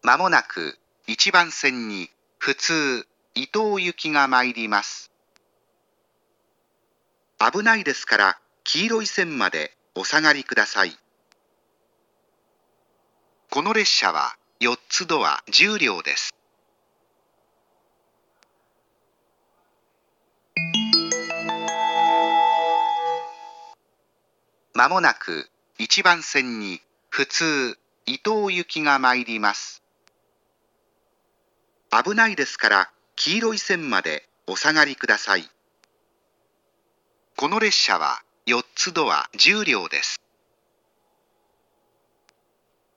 まもなく1番線に普通伊東行きが参ります。危ないですから黄色い線までお下がりください。この列車は4つドア10両です。まもなく1番線に普通伊東行きが参ります。危ないですから黄色い線までお下がりください。この列車は4つドア10両です。